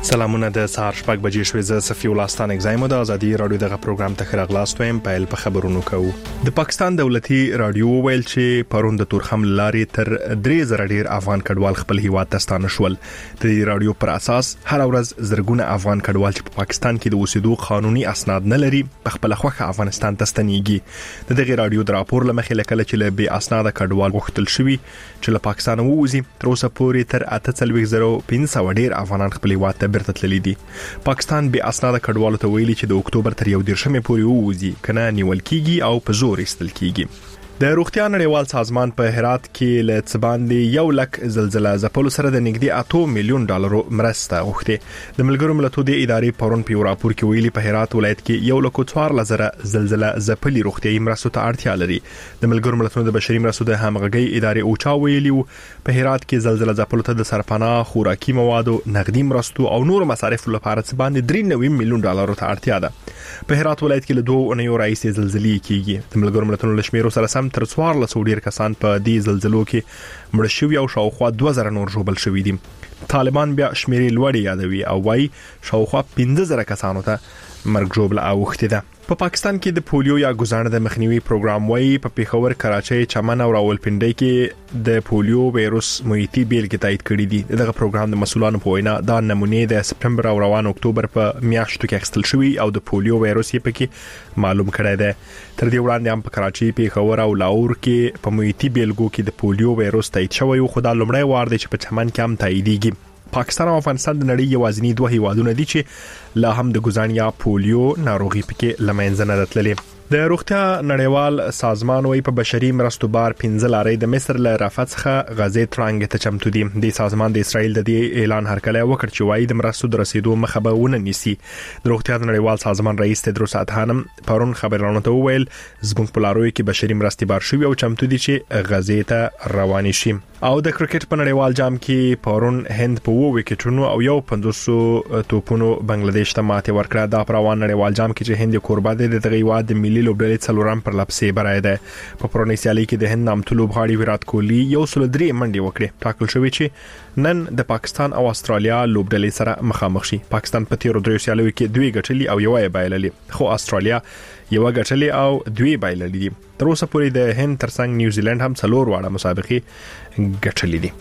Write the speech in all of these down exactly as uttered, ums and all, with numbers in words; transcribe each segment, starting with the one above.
سلامونه د سهار شپږ بجې شوې زه صفي الله ستان اگزایم د ازادي رادیو دغه پروګرام ته خراغلاست ویم په په خبرونو کوو. د پاکستان دولتي رادیو ویل چې پرون د تورخم لارې تر درې زره ډیر افغان کډوال خپل هیواد ته ستانه شول. د دې رادیو پر اساس هر ورځ زرګونه افغان کډوال چې په پاکستان کې د اوسېدو قانوني اسناد نه لري په خپل خوخه افغانستان ته ستنېږي. د دغه رادیو د راپور لمخې لکه چې له بې اسناد کډوال غوښتل شوی چې له پاکستان ووځي تر اوسه پورې تر اته څلوېښت زره پنځه سوه ډیر افغانان خپل هیواد ته برته تللي دي. پاکستان به اسناد کډوالو ته ویلي چې د اکتوبر تر یو دیرشمې پورې ووځي کنه نیول کیږي او په زور ایستل کیږي. د روغتیا نړیوال سازمان په هرات کې له څباندې یو لک زلزلہ ځپلو سره د نږدې اته میلیون ډالرو مرسته غوښتي. د ملګرو ملتونو د ادارې پرون په راپور کې ویلي په هرات ولایت کې یو لک څوارلس زره زلزلہ ځپلي روغتيایي مرستو ته اړتیا لري. د ملګرو ملتونو د بشري مرستو د همغږي ادارې اوچا ویلي په هرات کې زلزلہ ځپلو ته د سرپناه خوراکي موادو نقدي مرستو او نور مصارف لپاره څباندې درې نوي میلیون ډالرو ته اړتیا ده. په هرات ولایت کې له دوه اونیو راځي زلزلې کیږي. د ملګرو ملتونو لشمیرو سره سم تر څوارلس ډیر کسان په دې زلزلو کې مړ شوي او شاوخوا دوه زره نور ژوبل شوي دي. طالبان بیا شمیرې لوړې یادوي او وايي شاوخوا پنځه زره کسانو ته مرګ ژوبله اوښتې ده. په پا پاکستان کې د پولیو یا ګزانه د مخنیوي پروګرام وایي په پیښور، کراچۍ، چمن او راولپنډۍ کې د پولیو وایروس محیطي بیلګې تایید کړې دي. دغه پروګرام د مسؤلانو په وینا دا نمونې د سپټمبر او روان اکتوبر په میاشتو کې اخیستل شوی او د پولیو وایروس یې پکې معلوم کړی دی. تر دې وړاندې هم په کراچۍ، پیښور او لاهور کې په محیطي بیلګو کې د پولیو وایروس تایید شوی او خدای لومړی وار دی چې په چمن کې هم تاییدېږي. پاکستان او افغانستان د نړۍ یوازینی دوه هیوادونه دي چې لا هم د ګزان یا پولیو ناروغي پکې لمنځه نه تللې. د روغتیا نړیوال سازمان وايي په بشري مرستو بار پنځه لارې د مصر له رافت څخه غزې ترانګ ته چمتو دي. د سازمان د اسرائیل د دې اعلان هرکلی وکړ چې وايي د مرستو د رسیدو مخه به ونه نیسي. د روغتیا نړیوال سازمان رئیس تدروس ادحانم پرون خبرونه ته وویل زموږ په لاروي کې بشري مرستې بار شوي او چمتو دي چې غزې ته روان شي. او د کرکټ په نړیوال جام کې پرون هند په وو وکټونو او یو پنځوس توپونو بنگلاديش ته ماته ورکړه. د روان نړیوال جام کې چې هند کوربه دي د دغه هیواد د ملي لوبډلې څلورم پر لپسې برای ده. په پرونی سیالي کې د هند نامتو لوبغاړي ویرات کوهلی یو سل درې منډي وکړي. ټاکل شوی چې نن د پاکستان او استرالیا لوبډلې سره مخامخ شي. پاکستان په تیرو درې سیالیو کې دوی ګټلي او یو یې بایللې، خو استرالیا یو ګټلې او دوی بایللې دي. تر اوسه پورې د هند ترڅنګ نیوزیلند هم څلور واړه مسابقې ګټلې دي.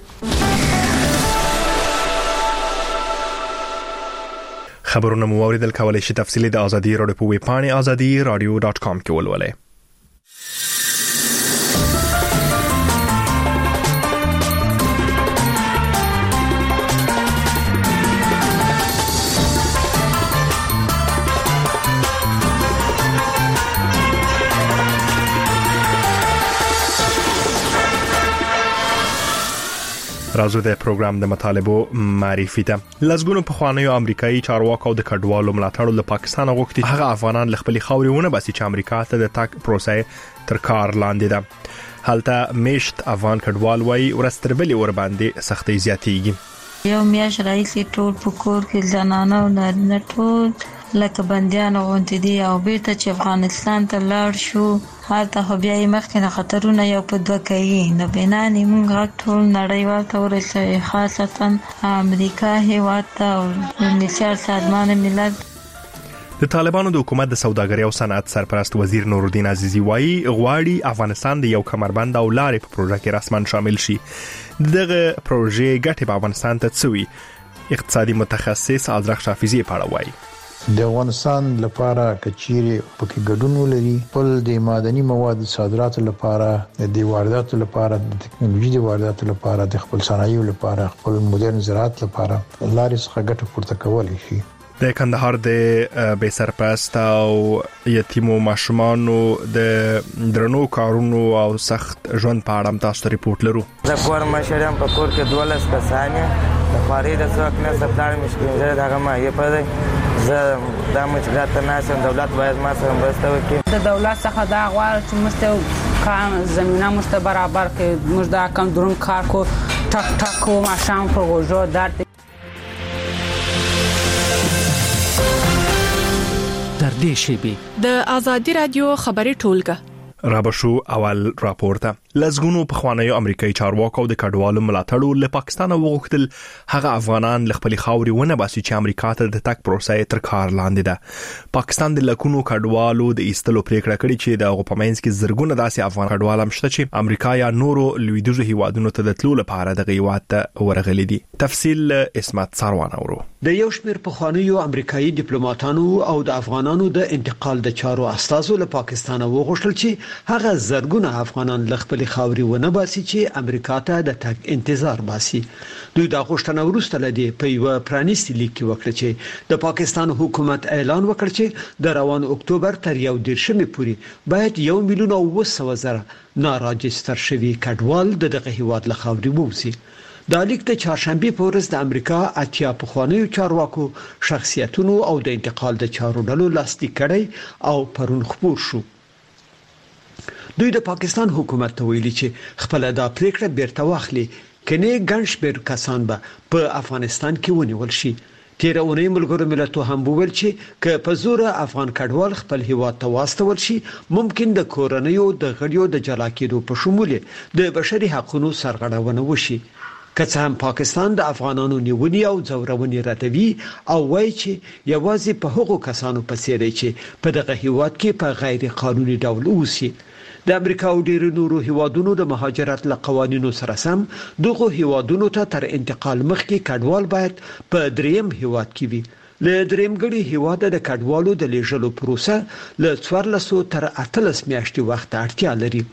خبرونه مو اوریدل، کولای شئ تفصیلی د ازادي رادیو په ویب پاڼه ازادي رادیو ډاټ کام کې ولولئ. راځو د پروګرام د مطالبو معرفي ته. لزګونو په خوانیو امریکایي چارواکو د کډوالو ملاتړ له پاکستان غوښتي هغه افغانان له خپل خاورونه باسي چې امریکا ته د تاک پروسه تر کار لاندې ده. هلته میشت افغان کډوال وای ورستربلې ور باندې سختي زیاتېږي. یو میاش رئیس ټول پکور کې زنانه او نارینه ټول لکه بنديان غونډې دي او بیرته چې افغانستان ته لاړ شو هلته خو بیا یې مخکې نه خطرونه یو په دوه کوي. نو بنانې موږ غږ ټول نړیوال ته ورسوي، خاصتا امریکا هیواد ته او نثار سازمان ملل. د طالبانو د حکومت د سوداګرۍ او صنعت سرپرست وزیر نورالدین عزیزی وایي غواړي افغانستان د یو کمربند او لارې په پروژه کې رسمن شامل شي. دغه پروژې ګټې په افغانستان ته څوي. اقتصادي متخصص ازرق حافظي په وایي د افغانستان لپاره کچيري پکې ګډون ولري خپل د معدني مواد صادراتو لپاره، د وارداتو لپاره، د ټکنالوژي د وارداتو لپاره، د خپل صنایعو لپاره، خپل مدرن زراعت لپاره لارې څخه ګټه پورته کولای شي. د کندهار د بې سرپرست او یتیمو ماشومانو د درنو کارونو او سخت ژوند په اړه تاسو ریپورت لرو. د کور مشرم په کور کې دولس کسانه د خاري د څوک نه سپلار مشکل دغه ما یې په زه د مشکلات نه سم دولت باید ما سره مرسته وکړي. د دولت څخه دا غواړم چې مستو کار زمينه مست برابر کې موږ دا کم درون کار کو ټک ټک کو ماشام پر وجو درد در دې شی به د ازادي رادیو خبري ټولګه رابشو اول راپورته لزګونو په خوانیو امریکایي چارواکو د کډوالو ملاتړو له پاکستان وغوښتل هغه افغانان ل خپل خاوري ونه باسي چې امریکا ته د تک پروسې تر کار لاندې ده. پاکستان د لکونو کډوالو د ایستلو پریکړه کړې چې د غوپمنځ کې زرګونه داسې افغان کډوال هم شته چې امریکا یا نورو لویدیځو هیوادونو ته د تلو لپاره د غیوات ته ورغلي دي. تفصیل اسمت سروان اورو. د یو شمېر په خوانیو امریکایي ډیپلوماټانو او د افغانانو د انتقال د چارو استازو له پاکستان وغوښتل چې هغه زرګونه افغانان ل خپل خاوري ونه باسي چې امریکا ته د تک انتظار باسي. دوی دا غوښتنه ورسته لدی په یو پرانیستي لیک کې وکړه چې د پاکستان حکومت اعلان وکړ چې د روان اکتوبر تر یو دیرشمې پورې باید یو میلیون او وسوه زره ناراجستر شوي کډوال دغه هیواد له خاوري ووزي. دا لیک د چهارشنبه په ورځ د امریکا اتیا په خوانیو چارواکو شخصیتونو او د انتقال د چارو ډلو لاسلیک کړي او پرون خبر شو. دوی د پاکستان حکومت ته ویلي چې خپل دا پریکړه بیرته واخلي کني ګنشبر کسان به په افغانستان کې ونیول شي. تیر اونۍ ملګرو ملتونو هم وویل چې ک په زور افغان کډوال خپل هیواد ته واستول شي ممکن د کورنیو د غړیو د جلا کېدو په شمول د بشري حقوقو سرغړونه وشي. که څه هم پاکستان د افغانانو نیونی او ځورونې ردوي او وایي چې یوازې په هغو کسانو پسې دی چې په دغه هیواد کې په غیر قانوني ډول اوسي. د امریکا او ډیرو نورو هیوادونو د مهاجرت له قوانینو سره سم دغه هیوادونو ته تر انتقال مخکې کډوال باید په دریم هیواد کې وي. له دریم ګړي هیواد د کډوالو د لیږلو پروسه له څوارلس تر اتلس میاشتې وخت اړتیا لري.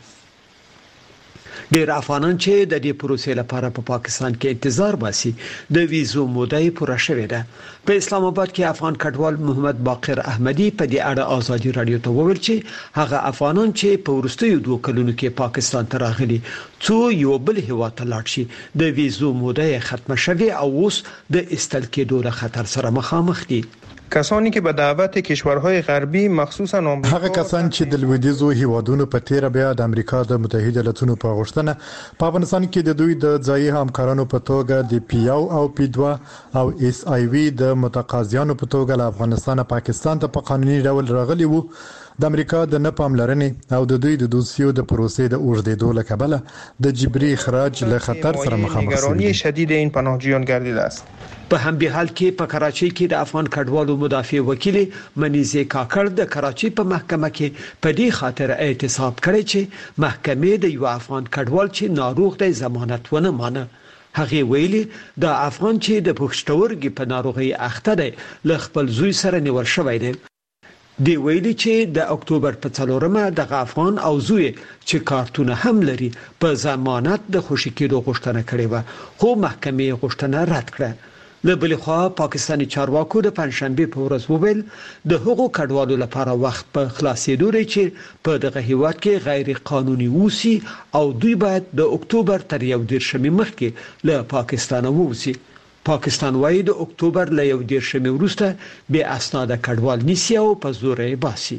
ډیر افغانان چې د دې پروسې لپاره په پا پاکستان کې انتظار باسي د ویزو موده پوره شوې ده. په اسلام آباد کې افغان کډوال محمد باقر احمدي په دې اړه ازادي رادیو ته وویل چې هغه افغانان چې په ورستیو دوه کلونو کې پاکستان ته راغلي څو یو بل هیواد ته لاړ شي د ویزو موده ختمه شوه او اوس د استل کېدو له خطر سره مخامخ دي. کسانی که به دعوت کشورهای غربی مخصوصا آمریکا هغه کسان چې د لویدیځو هیوادونو په تیر بیا د امریکا د متحده ایالاتونو په غوښتنه په افغانستان کې د دوی د ځایي همکارانو په توګه د پیاو او پی دوه او اس آی وی د متقاضیانو په توګه له افغانستان پاکستان ته په قانوني ډول راغلي وو. د امریکا د نه پاملرنې او د دوی د دوسیو د پروسې د اوږدېدو له کبله د جبري اخراج له خطر سره مخامخ نگرانی شدید این پناهجویان گردیده است. په همدې حال کې په کراچۍ کې د افغان کډوالو مدافع وکیل منیزه کاکړ د کراچۍ په محکمه کې په دې خاطر اعتصاب کړی چې محکمې د یو افغان کډوال چې ناروغ دی ضمانت ونه مانه. هغه ویلي د افغان چې د پښتورګي په ناروغي اخته دی ل خپل زوی سره نیول شوی دی. دی ویلي چې د اکتوبر په څلورمه د افغان او زوی چې کارتونه هم لري په ضمانت د خوشی کېدو غوښتنه کړې و خو محکمې غوښتنه رد کړه. له بل خوا پاکستاني چارواکو د پنځشنبه په ورځ وویل د حقوقو کډوالو لپاره وخت په خلاصېدو لري چې په دغه هیواد کې غیر قانوني اوسي او دوی باید د اکتوبر تر یو دیرشمې مخکې له پاکستان ووځي. پاکستان وايي د اکتوبر له یو دیرشمې وروسته به اسناد کډوال نیسي او په زور یې باسي.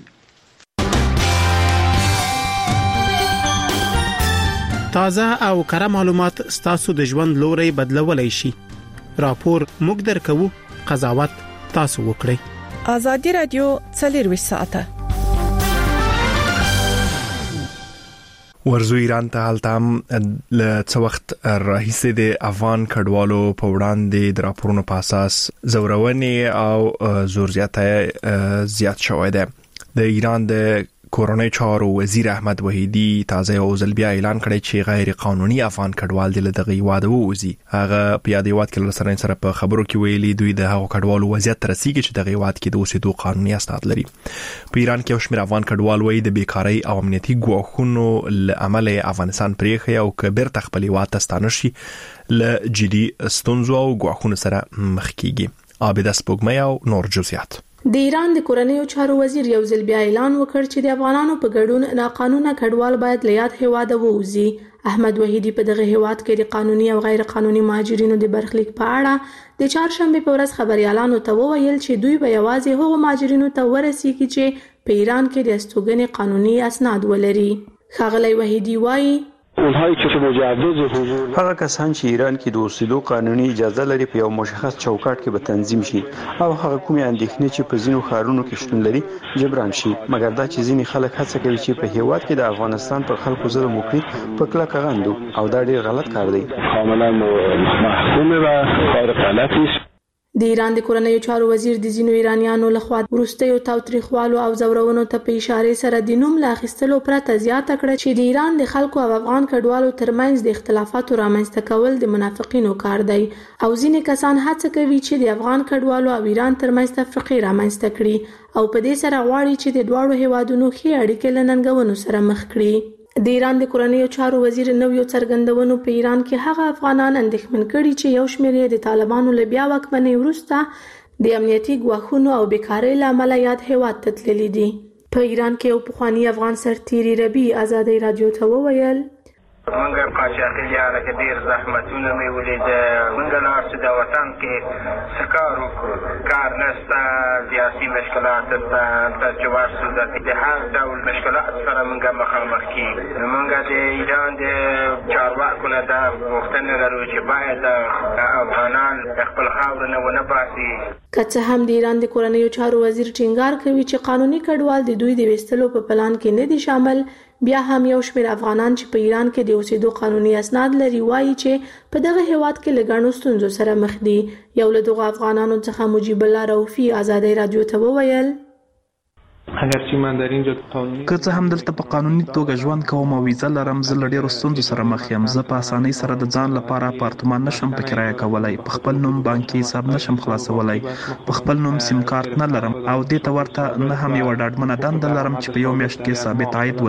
تازه او کره معلومات ستاسو د ژوند لوري بدلولای شي. راپور موږ درکو، قضاوت تاسو وکړئ. ازادي رادیو څلور ساعته ورزو ایران ته حالتام ل څو وخت راهیسې د افغان کډوالو په وړاندې د راپورونو په اساس زورونې او زور زیاته زیات شوی دی. د ایران د کورونی چارو وزیر احمد وحیدی تازه او ځل بیا اعلان کړی چې غیر قانوني افغان کډوال د دغه هیواد ووزي. هغه په یاد هیواد کې لسرین سره په خبرو کې ویلي دوی د هغو کډوالو وضعیت ترسيږي چې دغه هیواد کې د اوسېدو قانوني اسناد لري. په ایران کې شمیر افغان کډوال وایي د بیکاری او امنیتي ګواښونو لامل افغانستان پریخي او کبیر تخپل هیواد ته ستانه شي ل جدي ستونزو او ګواښونو سره مخ کیږي. عابد سپوږمۍ او نور جزئیات. د ایران د کورنیو چارو وزیر یو ځل بیا اعلان وکړ چې د افغانانو په ګډون ناقانونه کډوال باید له یاد هیواد ووځي. احمد وحیدی په دغه هیواد کې د قانوني او غیر قانوني مهاجرینو د برخلیک په اړه د چهارشنبه په ورځ خبريالانو ته وویل چې دوی به یوازې هغو مهاجرینو ته ورسیږي چې په ایران کې د استوګنې قانوني اسناد ولري. ښاغلی وحیدی وایي اونهایی که مجوز حضور هغه کسان چې ایران کې د اوسېدو قانوني اجازه لري په یو مشخص چوکاټ کې به تنظیم شي او هغه کومې اندېښنې چې په ځینو ښارونو کې شتون لري جبران شي، مګر دا چې ځینې خلک هڅه کوي چې په هیواد کې د افغانستان پر خلکو ظلم وکړي په کلکه غندو او دا ډېر غلط کار دی. کاملا محکومه و کار غلطی است. د ایران د کورنیو چارو وزیر د ځینو ایرانیانو لخوا وروستیو تاوتریخوالو او زورونو ته په اشاره سره د نوم لا اخیستلو پرته زیاته کړه چې د ایران د خلکو او افغان کډوالو ترمنځ د اختلافاتو رامنځته کول د منافقینو کار دی او ځینې کسان هڅه کوي چې د افغان کډوالو او ایران ترمنځ تفرقه رامنځته کړي او په دې سره غواړي چې د دواړو هیوادونو ښې اړیکې له ننګونو سره مخ کړي. د ایران د کورنیو چارو وزیر نویو څرګندونو په ایران کې هغه افغانان اندېښمن کړي چې یو شمېر یې د طالبانو له بیا واکمنۍ وروسته د امنیتي ګواښونو او بیکارۍ له امله یاد هېواد ته تللي دي. په ایران کې یو پخوانی افغان سرتیري ربیع ازادۍ راډیو ته وویل منګه قاچاقي یاره کې ډیر زحمتونه مې ولیدل. منګه لا چې د وطن کې سکار وکړو، کار نشته، سیاسي مشکلات شته، تجربه شته، د هر ډول مشکلات سره منګه مخامخ کیږو. منګه د ایران د چارواکو نه دا غوښتنه لرو چې باید افغانان خپل خاور نه ونه باسي. که څه هم د ایران د کورنیو چارو وزیر ټینګار کوي چې قانوني کډوال د دوی د وستلو په پلان کې نه دي شامل، بیا هم یو شمېر افغانان چې په ایران کې د اوسېدو قانوني اسناد لري وایي چې په دغه هیواد کې له ګڼو ستونزو سره مخ دي. یو له دغو افغانانو څخه مجیب الله رؤفي ازادۍ راډیو ته وویل اگر چې من در اینجا قانوني که څه هم دلته په قانوني توګه ژوند کوم او ویزه لرم، زه له ډېرو ستونزو سره مخ یم. زه په اسانۍ سره د ځان لپاره اپارتمان نشم په کرایه کولی، په خپل نوم بانکي حساب نشم خلاصولی، په خپل نوم سیم کارت نه لرم او دې ته ورته نه هم یوه ډاډمنه دنده لرم چې په یو میاشت کې ثابت عاید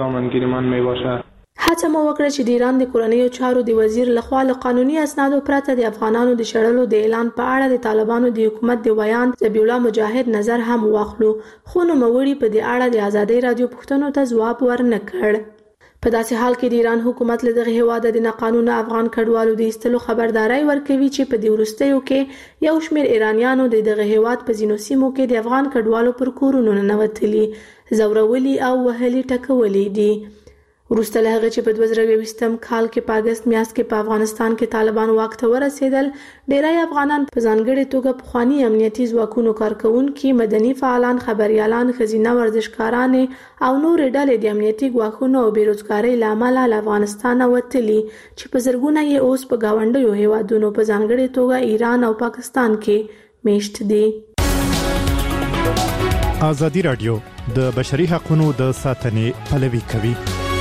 ولري. هڅه مو وکړه چې د ایران د کورنیو چارو د وزیر لخوا له قانوني اسنادو پرته د افغانانو د شړلو د اعلان په اړه د طالبانو د حکومت د ویان ذبیح الله مجاهد نظر هم واخلو، خو نوموړي په دې اړه د ازادۍ راډیو پوښتنو ته ځواب ورنه کړ. په داسې حال کې د ایران حکومت له دغه هیواده د ناقانونه افغان کډوالو د ایستلو خبرداري ورکوي چې په دې وروستیو کې یو شمېر ایرانیانو د دغه هیواد په ځینو سیمو کې د افغان کډوالو پر کورونو ننوتلي، ځورولي او وهلي ټکولي دي. وروسته له هغه چې په دوه زره یوویشتم کال کې په اګست میاشت کې په افغانستان کې طالبان واک ته ورسېدل، ډیری افغانان په ځانګړې توګه پخواني امنیتي ځواکونو کارکوونکي، مدني فعالان، خبریالان، ښځینه ورزشکارانې او نورې ډلې د امنیتي ګواښونو او بیروزګارۍ له امله له افغانستانه وتلي چې په زرګونه یې اوس په ګاونډیو هیوادونو په ځانګړې توګه ایران او پاکستان کې میشت دي. ازادي راډیو د بشري حقوقو د ساتنې پلوي کوي.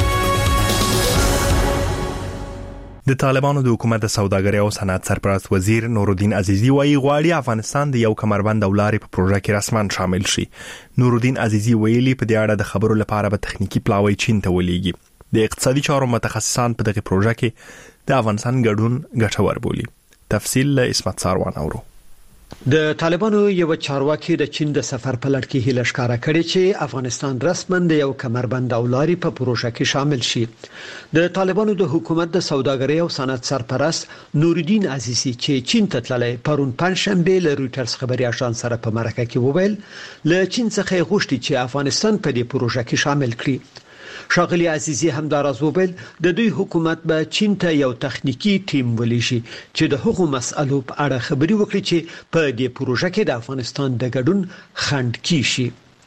د طالبانو د حکومت د سوداګرۍ او صنعت سرپرست وزیر نورالدین عزیزی وايي غواړي افغانستان د یو کمربند او لارې په پروژه کې رسماً شامل شي. نورالدین عزیزی ویلي په دې اړه د خبرو لپاره به تخنیکی پلاوی چین ته ولېږي. د اقتصادي چارو متخصصان په دغه پروژه کې د افغانستان ګډون ګټور بولي. تفصیل له اسمت ساروان اورو. د طالبانو یو چارواکي د چین د سفر په لړ کې هیله ښکارا کړې چې افغانستان رسماً د یو کمربند او لارې په پروژه کې شامل شي. د طالبانو د حکومت د سوداګرۍ او صنعت سرپرست نورالدین عزیزی چې چین ته تللی پرون پنځشنبه له رويټرز خبري اژانس سره په مرکه کې وویل له چین څخه غوښتي چې افغانستان په دې پروژه کې شامل کړي. ښاغلي عزیزی همداراز وویل د دوی حکومت به چین ته یو تخنیکی ټیم ولېږي چې د هغو مسألو په اړه خبري وکړي چې په دې پروژه کې د افغانستان د ګډون خنډ کیشي.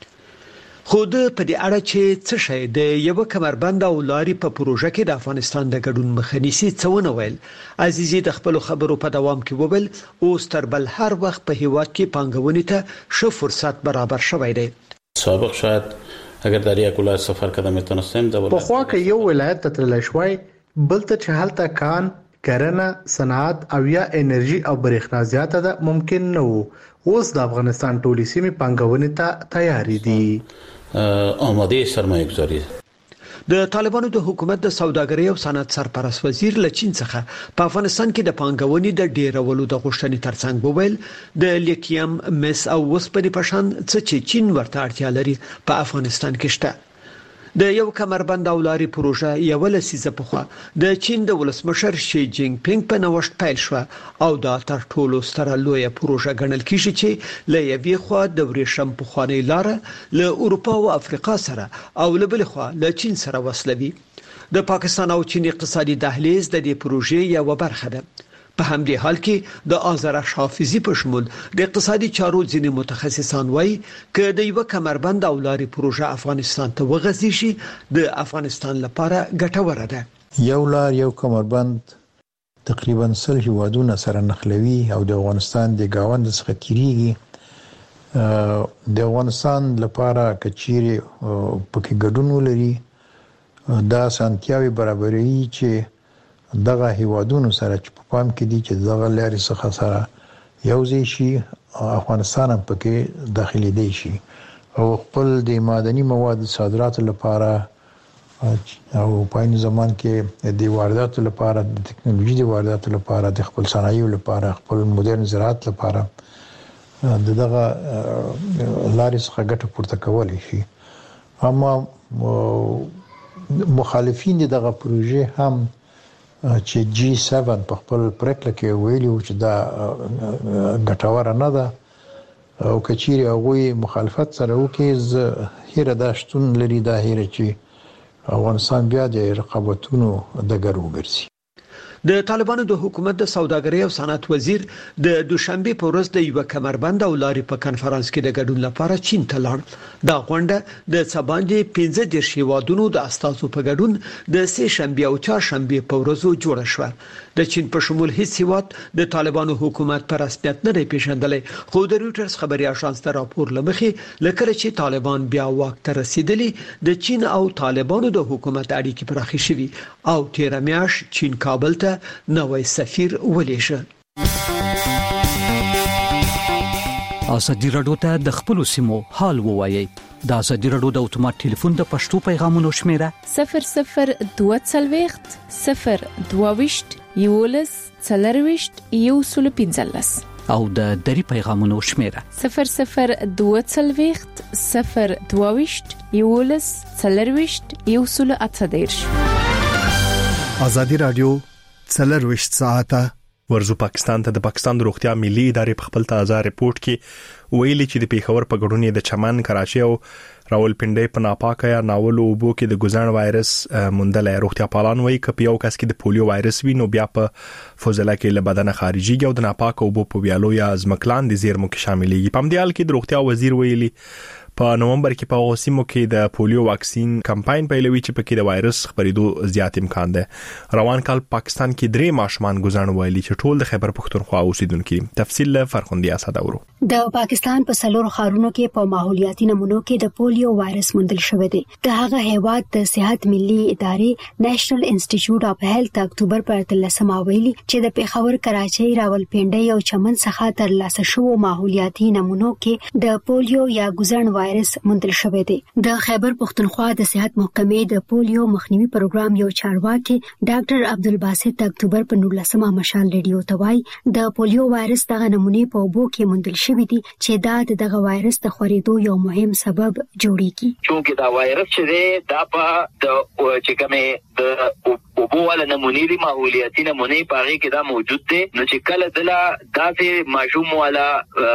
خو د په دې اړه چې څه شي د یو کمربند او لاري په پروژه کې د افغانستان د ګډون مخنیسي څونه ویل. عزیزی د خپل خبرو په دوام کې وویل اوس تر بل هر وخت په هیواد کې پانګونې ته ښه فرصت برابر شوی دی. سابق شاید اگر در یک ولایت سفر کردم میتونستم در په خوا کې یو ولایت ته تللی شوی، بل ته چې هلته کان، کرنه، صنعت او یا انرژي او برېښنا زیاته ده ممکن نه وو. اوس د افغانستان ټولې سیمې پانګونې ته تیاری دي. آماده سرمایه گذاری. د طالبانو د حکومت د سوداګرۍ او صنعت سرپرست وزیر له چین څخه په افغانستان کې د پانګونې د ډیرولو د غوښتنې ترڅنګ وویل د لیتیم، مس او وسپنې په شان څه چې چین ورته اړتیا لري په افغانستان کې شته. د یو کمربند او لاري پروژه یو لسیزه پخوا د چین د ولسمشر شي جینګ پینګ په نوښت پیل شو او دا تر ټولو ستره لویه پروژه ګڼل کیږي چې له یوې خوا د ورېښم پخوانۍ لار له اروپا او افریقا سره او له بل خوا له چین سره وصلوي. د پاکستان او چین اقتصادي دهلیز د دې پروژې یو برخه ده. په همدې حال کې د آذرش حافظي په شمول د اقتصادي چارو ځینې متخصصان وایي چې د یو کمربند او لارې پروژه افغانستان ته وغځي شي د افغانستان لپاره ګټوره ده. یو لار یو کمربند تقریبا سل هیوادونه سره نښلوي او د افغانستان د گاوند څخه تیریږي. د افغانستان لپاره کچيري پکې ګډون ولري دا سانتیاوي برابرۍ چې دغه هیوادونو سره چې په پام کې دي چې دغه لارې څخه سره یو ځای شي افغانستان هم پکې داخلي دی شي او خپل د معدني موادو صادراتو لپاره او په این زمان کې د وارداتو لپاره د ټکنالوژي د وارداتو لپاره د خپل صنایعو لپاره خپل مدرن زراعت لپاره دغه لارې څخه ګټه پورته کولای شي. اما مخالفین دغه پروژې هم چې جی سبعه په خپل پریکړه کې ویلي چې دا ګټوره نه ده او کچيري هغه مخالفت سره وکړي زه هیره داشتون لري دا هیره چې افغانستان بیا د رقابتونو د ګرو ګرځي. د طالبانو د حکومت د سوداګرۍ او صنعت وزیر د دوشنبه په ورځ د یو کمربند او لارې په کانفرنس کې د ګډون لپاره چین ته لاړ. دا غونډه د سباندې پنځه دیرش هیوادونو د استازو په ګډون د سه شنبه او چهارشنبه په ورځو جوړه شوه. د چین په شمول هیڅ هیواد د طالبانو حکومت پر رسمیت نه دی پیژندلی، خو د رويټرز خبري اژانس ته راپور لمخې لکه چې طالبان بیا واک ته رسیدلی د چین او طالبانو د حکومت اړیکې پراخې شوي او تیر میاشت چین کابل ته نوې سفیر ولېږه. ازادي راډیو ته د خپل سیمو حال ووایي. د ازادي راډیو د اتومات ټلیفون د پښتو پیغامونو شمیره صفر صفر دوه څلوېښت صفر دوه ویشت یولس څلرويشت یو سل پنځلس او د دری پیغامونو شمیره صفر صفر دوه څلوېښت صفر دوه ویشت یولس څلرويشت یو سل اته دېرش. ازادي راډیو څلرويشت ساعته ورزو پاکستان ته د پاکستان د روغتیا ملي ادارې په خپل تازه ریپورت کې ویلي چې د پیښور په ګډون د چمن، کراچي او راولپنډي په ناپاکه یا ناول اوبو کې د ګوزن وایرس موندل. روغتیا پالان وایي چې یو کس کې د پولیو وایرس وي نو بیا په فوزله کې له بدن خارجيږي او د ناپاکه اوبو په ویالو یا ځمکلان د زیرمو کې شاملېږي. په همدې حال کې د روغتیا وزیر ویلي په نومبر کې په اوسیمو کې د پولیو واکسین کمپاین پیلوي چې په کې د وایرس خبرېدو زیات امکان ده. روان کال پاکستان کې درې ماشومان ګوزن ویلي چې ټول د خیبر پختونخوا اوسیدونکو. تفصیل له فرخندیا صداورو. د پاکستان په سلور خارونو کې په ماحولیاتي نمونو کې د پولیو وایرس موندل شوی دی. د هغه هیواد د صحت ملي ادارې نېشنل انسټیټیوټ اف هیلث اکتوبر پر اتلسمه ویلي چې د پیښور، کراچي، راولپنډي او چمن څخه تر لاسه شوو ماحولیاتي نمونو کې د پولیو یا ګوزن وایرس موندل شوی دی. د خیبر پختونخوا د صحت محکمې د پولیو مخنیوي پروګرام یو چارواکي ډاکټر عبدالباسط اکتوبر په نولسمه مشال ریډیو ته وایي د پولیو وایرس دغه نمونې په اوبو کې موندل شوی دی چې دا دغه وایرس د خورېدو یو مهم سبب جوړیږي. چونکه دا وایرس چې دی دا په د چې کومه د اوبو ول نمونې دی ماحولیاتي نمونې په هغه کې دا موجود دی نو چې کله دلا داسې ماشوم والا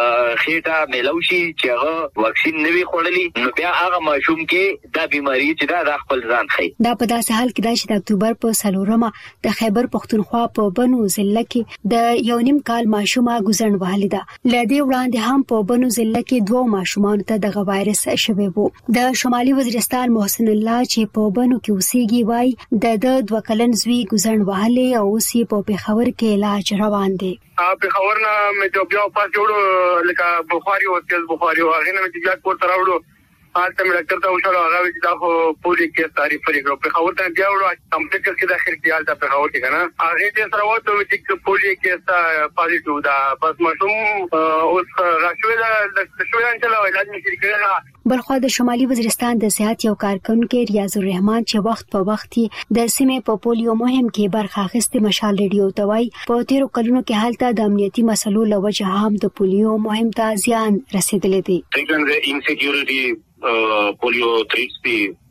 خېټه ملوشي چې هغه واکسین نوي خورلي نو بیا هغه ماشوم کې دا بیماری چې دا د خپل ځان خي. دا په داسې حال کې دا چې د اکتوبر په سلورمه د خیبر پختونخوا په بنو ضلع کې د یو نیم کال ماشومه ګوزن وهلې ده. لدې وړاندې هم په بنو ضلع کې دوه ماشومان ته دغه وایرس شوی وو. د شمالي وزیرستان محسن الله چې په بنو کې اوسېږي وایي د د دوه کلن زوی ګوزن وهلې او اوس په پیښور کې علاج روان دی. په خبر نه مې ته بیا پاس جوړو لکه بخاري او تیز بخاري او هغه نه مې بیا کور ته راوړو. حالت مې ډاکټر ته وشاله هغه چې دا خو پولی کې تعریف لري. په خبر ته بیا وړو کمپیوټر کې داخل کیال ته په خبر کې کنه هغه دې سره وته چې پولی کې تا پازیټیو دا بس مشوم اوس راښوي دا د شوی انچلا علاج نشي کېږي. بلخو د شمالي وزیرستان د صحت یو کارکونکو ریاض الرحمن چې وخت په وخت د سیمې په پولیو مهم کې برخه اخیستې مشال ریډیو ته وایي په تیرو کلونو کې حالت د امنیتي مسلو لوجه هم د پولیو مهم ته زیان رسیدلی دی. څنګه انسیکیورټي پولیو تریټس دی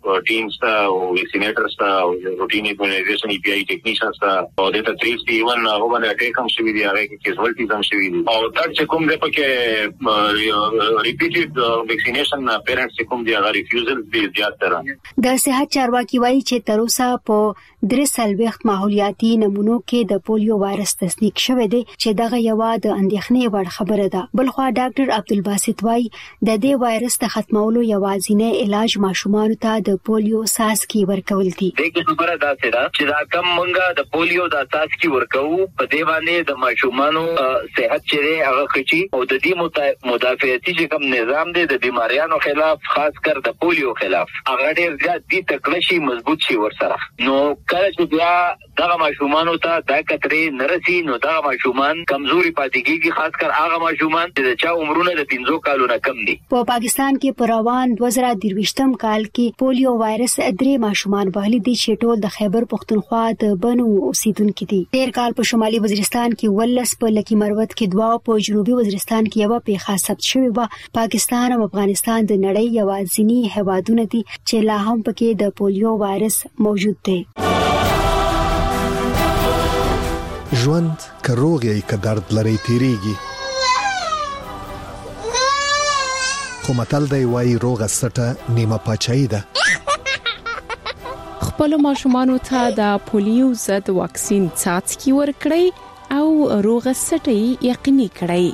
ټیمز ته او ویکسینیټرز ته او روټین ایمونایزیشن ای پی آی ټیکنیشنز ته او د تدریس دی ون هغه باندې اټیک هم شوی دی هغه کې کیزوالټیز هم شوی دي او تر چې کوم د پکې ریپیټډ ویکسینیشن پیرنټس کوم دی هغه ریفیوزل دی زیات تر د صحت چارواکي وایي چې تر اوسه په درې سلويخت ماحولیاتي نمونو کې د پولیو وایرس تصدیق شوی دی چې دغه یو د اندېښنې وړ خبره ده. بلخو ډاکټر عبدالباسط وایي د دې وایرس د ختمولو یوازینی علاج ماشومان ته د پولیو ساسکی ورکول دي. دغه خبره دا ده چې دا کم مونږه د پولیو د ساسکی ورکو په دې باندې د ماشومانو صحت چیرې هغه خچي او د دې مدافعتي چې کوم نظام دی د بیماریانو خلاف خاص کر د پولیو خلاف هغه ډیر زیات دي تکړه شي مضبوط شي ورسره. نو کله چې بیا دغه ماشومانو ته دا کترې نرسي نو دغه ماشومان کمزوري پاتې کیږي خاص کر هغه ماشومان چې چا عمرونه د پنځو کالو نه کم دي. په پاکستان کې په روان دوه زره درویشتم کال کې پولیو وایرس درې ماشومان بهلي دي چې ټول د خیبر پختونخوا د بنو اوسیدونکو دي. تیر کال په شمالي وزیرستان کې ولس په لکی مروت کې دوا په جنوبي وزیرستان کې یو پیښه ثبت شوې و. پاکستان او افغانستان د نړۍ یوازینی هیوادونه دي چې لا هم پکې د پولیو وایرس موجود دی. ژوند که روغ یې که درد لري تیریږي خو متل دی وایي روغه سټه نیمه پاچاهي ده. خپل ماشومانو ته د پولیو ضد واکسین څاڅکي ورکړئ او روغه سټه یقیني کړئ.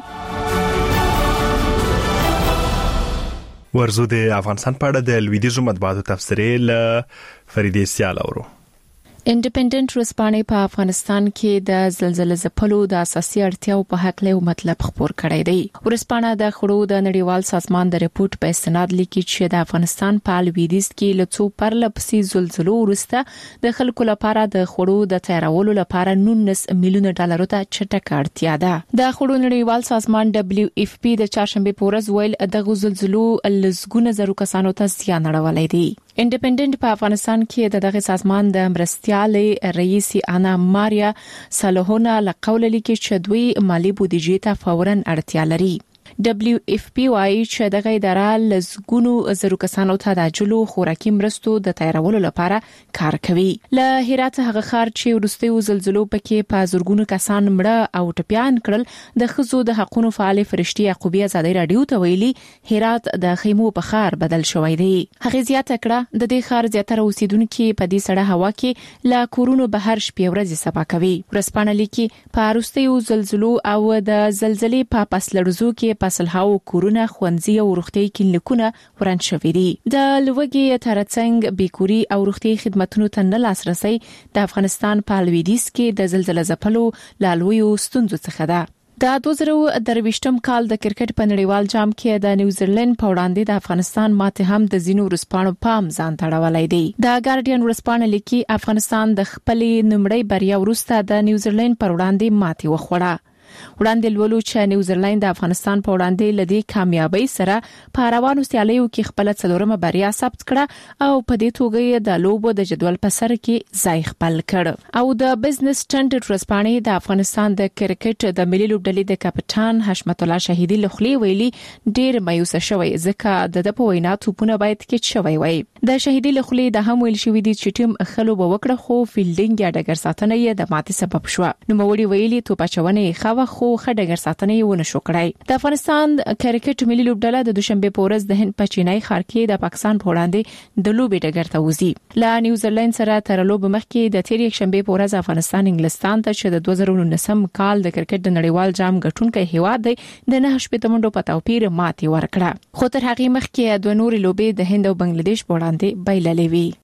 ورزو د افغانستان په اړه د لویدیځو مطبوعاتو تفسیر ل فریدې سیال اورو. انډیپندنت ورځپاڼې په افغانستان کې د زلزلې ځپلو د اساسي اړتیاو په حق له مطلب خبر کړی دی. ورځپاڼه د خړو د نړیوال سازمان د ریپورت په استناد لیکي چې د افغانستان په لویدیځ کې له څو پرلپسې زلزلو وروسته د خلکو لپاره د خړو د تیارولو لپاره نولس میلیونه ډالر ته چټک اړتیا ده. د خړو نړیوال سازمان دبليو اف پی د چهارشنبه په ورځ ویل د زلزلو لزګونه زرو کسانو ته زیان اړولی دی. انډیپندنت په افغانستان کې د دغه سازمان د مرستيالي رئیس انا ماریا صالحونه لقول لیکي چې دوی مالی بودیجې ته فورا اړتیا لري. دبليو اف پی وايي چې دغه اداره لزګونو زرو کسانو ته د جلو خوراکي مرستو د تیارولو لپاره کار کوي. له هرات هغه خار چې ورستیو زلزلو پکې په زورګونو کسان مړه او ټپيان کړل د خزو د حقوقو فعال فرشتي یعقوبی ازادي رادیو ته ویلي هرات د خیمو په خار بدل شوی دی. هغه زیاته کړه د دې خار زیاتره اوسیدونکو په دې سړه هوا کې لا کورونو بهر شپې ورځې سبا کوي. ورسپانه لیکي په ورستیو زلزلو او د زلزلې په پسلړزو کې پسلهاو کورونه خوندزي او روغتي کلینیکونه وران شوې دي. د لوګي ترڅنګ بیکوري او روغتي خدماتو ته نه لاسرسي د افغانستان په لویدیځ کې د زلزلې ځپلو لالویو ستونزو څخه ده. د دوه زره درویشتم کال د کرکټ په نړیوال جام کې د نیوزیلند په وړاندې د افغانستان ماته هم د زینو ورسپانو پام ځان تړولای دی. د ګارډین ورسپانه لیکي افغانستان د خپلې نمړی بریا وروسته د نیوزیلند پر وړاندې ماته وخوړه. وړاندې لولو چې نیوزیلند د افغانستان په وړاندې لدی کامیابی سره په روانو سیالیو کې خپل څلورمه بریا ثبت کړه او په دې توګه د لوبو د جدول په سر کې ځای خپل کړ. او د بزنس سټنډرډ ورځپاڼې د افغانستان د کرکټ د ملي لوبډلې د کپټان حشمت الله شهیدی لخلی ویلي ډیر مایوس شوی ځکه د د په وینا توپونه باید کې شوی وای. د شهیدی لخلی د هم ویل شوی دي چې ټیم خلو به وکړه خو فیلډینګ یا ډګر ساتنه یې د ماتې سبب شو. نو موړي ویلي توپچونه خو خو خډګر ساتنه یې ونه شو کړای. د افغانستان کرکټ ملي لوبډله د دوشنبه په ورځ د هند په چینای ښار کې د پاکستان په وړاندې د لوبې ډګر ته وځي. لا نیوزیلند سره تر لوب مخکې د تیر یک شنبه په ورځ افغانستان انګلستان ته چې د دوه زره نولسم کال د کرکټ د نړیوال جام ګټونکي هیواد دی د نه شپږ منډو په توپیر ماتې ورکړه. خو تر هغه مخکې دوه نورې لوبې د هند او بنگلاديش په وړاندې بایللې وي.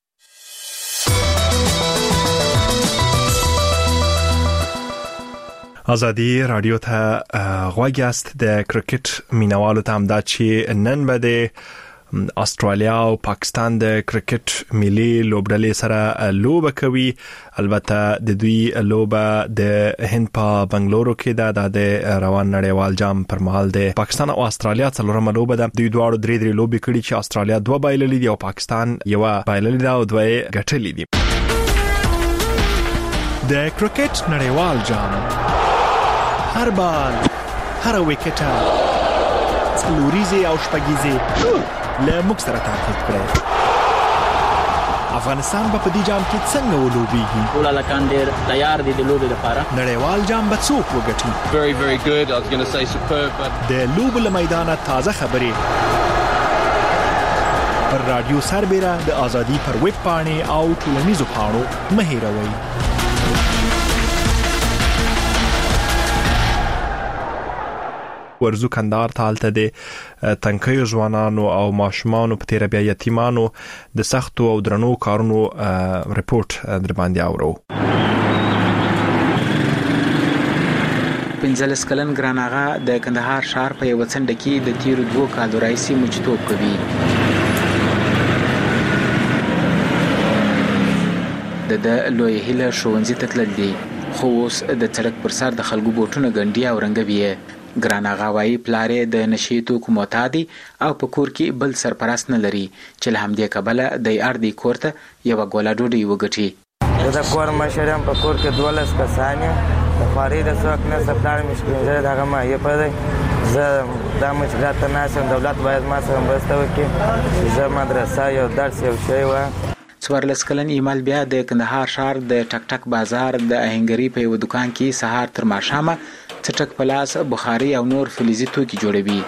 ازادي رادیو ته غواګاست د کرکټ مینوالو ته هم دا چې نن به د استرالیا او پاکستان د کرکټ ملي لوبډلې سره لوبه کوي. البته د دوی لوبه د هند په بنگلورو کې د روان نړیوال جام پر مهال د پاکستان او استرالیا څلورمه لوبه ده. دوی دواړو درې درې لوبې کړې چې استرالیا دوه بایللې دي او پاکستان یو بایللې ده او دوه ګټلې دي. د کرکټ نړیوال جام هر بال هر وکټه څلوریزه او شپږیزه له موږ سره تعقیب کړئ. افغانستان په دې جام کې څنګه ولوبېږي؟ ټول لکان ډېر تیار دي د لوبې لپاره. نړیوال جام به څوک وګټي؟ Very very good. I was going to say superb but د لوبو له میدانه تازه خبرې پر رادیو سربېره د ازادي پر ویب پاڼې او ټولنیزو پاڼو مه هېروئ. ورزو کندهار ته هلته د تنکیو ځوانانو او ماشومانو په تیر بیا یتیمانو د سختو او درنو کارونو ریپورت در باندې اورو. پنځلس کلن ګران آغا د کندهار ښار په یو څنډه کې د تیرو دوه کالو راهیسې مجتوب کوي. د د لوی هیله ښوونځي ته تلل دي خو اوس د سړک پر سر د خلکو بوټونه ګنډي او رنګوي یې. ګران آغا وایي پلارې د نشې توکو معتادي او په کور کې بل سرپرست نه لري چې له همدې کبله دی اړ دی کور ته یوه ګوله ډوډۍ وګټي. د کور مشر یم په کور کې دولس کسان یم د خوارۍ د څوک نشته پلار مې شپېنځلی د هغه ماهیه په دی زه دا مشکلات ته ناست یم. دولت باید ما سره مرسته وکړي چې زه مدرسه یو درس یو شی وایم. څوارلس کلن ایمال بیا د کندهار ښار د ټک ټک بازار د اهنګري په یو دکان کې سهار تر ماښامه څټک پلاس بخاري او نور فلزي توکي جوړوي.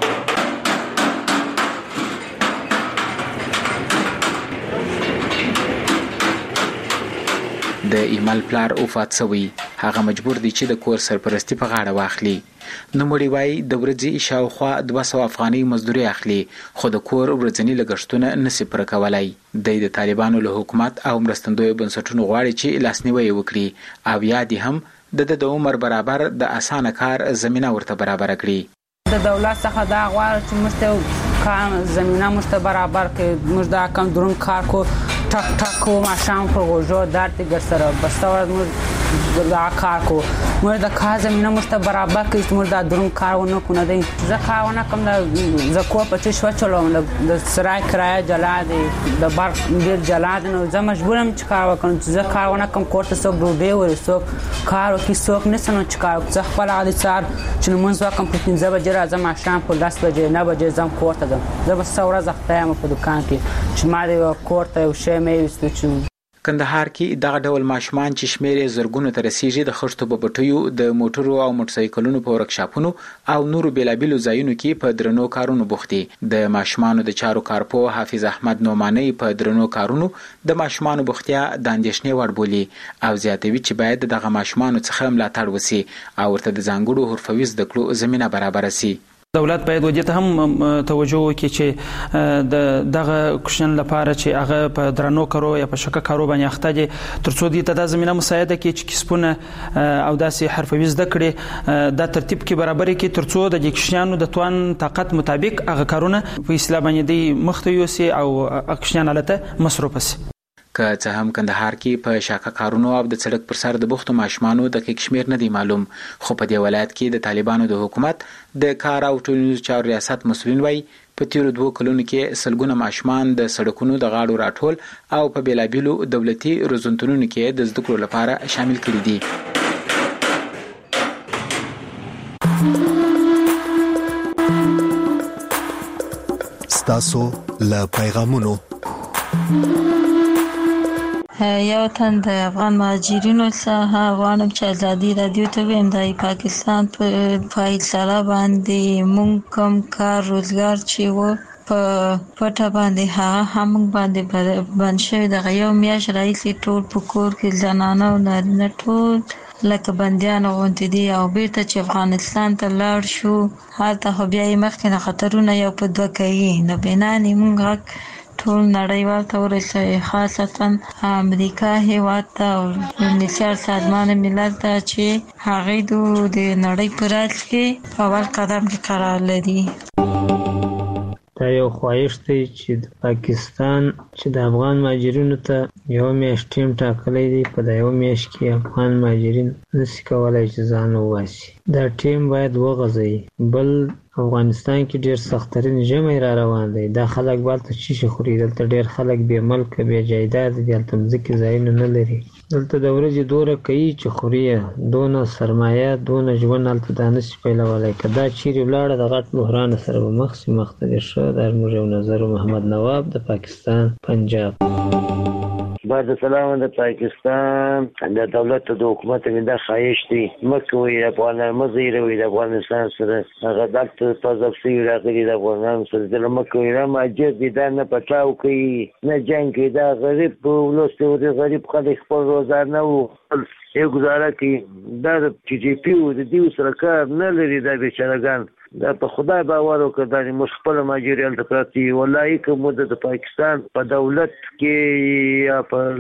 د ایمال پلار وفات شوی هغه مجبور دی چې د کور سرپرستی په غاړه واخلي. نوموړي وایي د ورځې شاوخوا دوه سوه افغانۍ مزدوري اخلي خو د کور ورځني لګښتونه نشي پوره کولی. دی د طالبانو له حکومت او مرستندویو بنسټونو غواړي چې لاسنیوی وکړي او یا دې هم د د عمر برابر د اسانه کار زمينه ورته برابر کړي. د دولت څخه دا غواړي چې موږ ته کار زمينه موږ ته برابر کړي. موږ دا کم درون کار کو ټک ټک کو ماشام پر غوژو درته ګر سره بس اور موږ دا کار کو موږ د کار زمينه موږ ته برابر کړي چې موږ دا درون کارونه کو نه دی. زه کارونه کوم د زکو په چې شو چلوم د سرای کرایه جلا دی د بار ډیر جلا دی نو زه مجبورم چې کار وکړم چې زه کارونه کوم کوټه سو ډوډۍ ورې سو کار وکي څوک نه سن چې کار زه خپل عادي سار چې موږ وکم په پنځه بجې راځم ماشام په دس بجې نه بجې زم کوټه ځم. زه به څوره زختایم په دکان کې چې ما د کوټه یو شی مې وستو چې کندهار کې دغه ډول ماشومان چې شمېر زرګونو ته رسیږي د خښتو په بټیو د موټرو او موټرسایکلونو په ورکشاپونو او نورو بیلابیلو ځایونو کې په درنو کارونو بوخت دي. د ماشومانو د چارو کارپو حافظ احمد نومانی په درنو کارونو د ماشومانو بوختیا د اندېښنې وړ بولي او زیاتوي چې باید دغه ماشومانو څخه ملاتړ وشي او ورته د ځانګړو حرفوي زده کړو زمينه برابر شي. دولت باید ودې ته هم توجه وکړي چې د دغه کوشن لپاره چې هغه په درنو کارو یا په شکه کارو باندې اخته دي ترڅو دې ته د زمينه مساعده کړي چې کسبونه او داسې حرفوي زده کړي د ترتیب کې برابر کړي ترڅو د کوشنانو د توان طاقت مطابق هغه کارونه په اسلام باندې دی مخته یوسي او کوشنان علته مصروف شي. که څه هم کندهار کې په شاکه کارونو او د سړک پر سر د بوختو ماشومانو د کشمیر نه دی معلوم خو په دې ولایت کې د طالبانو د حکومت د کار او ټولنیزو چارو ریاست مسؤلین وایي په تیرو دوه کلونو کې سلګونه ماشومان د سړکونو د غاړو راټول او په بیلابیلو دولتي روزنتونونو کې د زده کړو لپاره شامل کړي دي. ستاسو له پیغامونو یو تن د افغان مهاجرینو څخه غواړم چې ازادي رادیو ته ویم د پاکستان په فیصله باندې مونږ کوم کار روزګار چې و په پټه باندې هغه هم باندې بند شوی د یو میاشت راهیسې ټول په کور کې زنانه او نارینه ټول لکه بندیان غوندې دي او بیرته چې افغانستان ته لاړ شو هلته خو بیا یې مخکې نه خطرونه یو په دوه کوي نو بنانې مونږ غږ ټول نړیوال ته ورسوي خاصتا امریکا هیواد ته او نثار سازمان ملل ته چې هغې د نړۍ په راز کې په اول قدم کې قرار لري. دا یو خواهش دی چې د پاکستان چې د افغان مهاجرینو ته یو میاشت ټیم ټاکلی دی په د یو میاشت کې افغان مهاجرین نشي کولی چې ځان وباسي. دا ټیم باید وغځوي. بل افغانستان کې ډیر سخترین ژمی را روان دی. دا خلک بالته چی خوري دلته ډیر خلک بې ملک بې جایداد دي هلته مځکې ځایونه نه لري دلته د ورځې دوره کوي چې خوري دونه سرمایه دونه ژوند هلته دا نشي پیلولی که دا چیرې ولاړه د غټ بحران سره به مخ شي مخ ته دې ښه دا زموږ یو نظر محمد نواب د پاکستان پنجاب. بعد سلام د پاکستان د دولت د حکومت د خواهش دي مکوې افغانان مزیروي د افغانستان سره هغه دلته تاسو راغلي د افغانان سره د مکوې را ماجر دي دا نه پټاو کوي نه جنگ کې دا غریب ولوسته غریب خلک خپل روزانه وو یو گزاره کوي دا د ټي جي پی او د دې سره کار نه لري دا بیچارهګان دا په خدای باور وکړه دا موږ خپل ماجریال ته پراتی ولای کوم د پاکستان په دولت کې یا په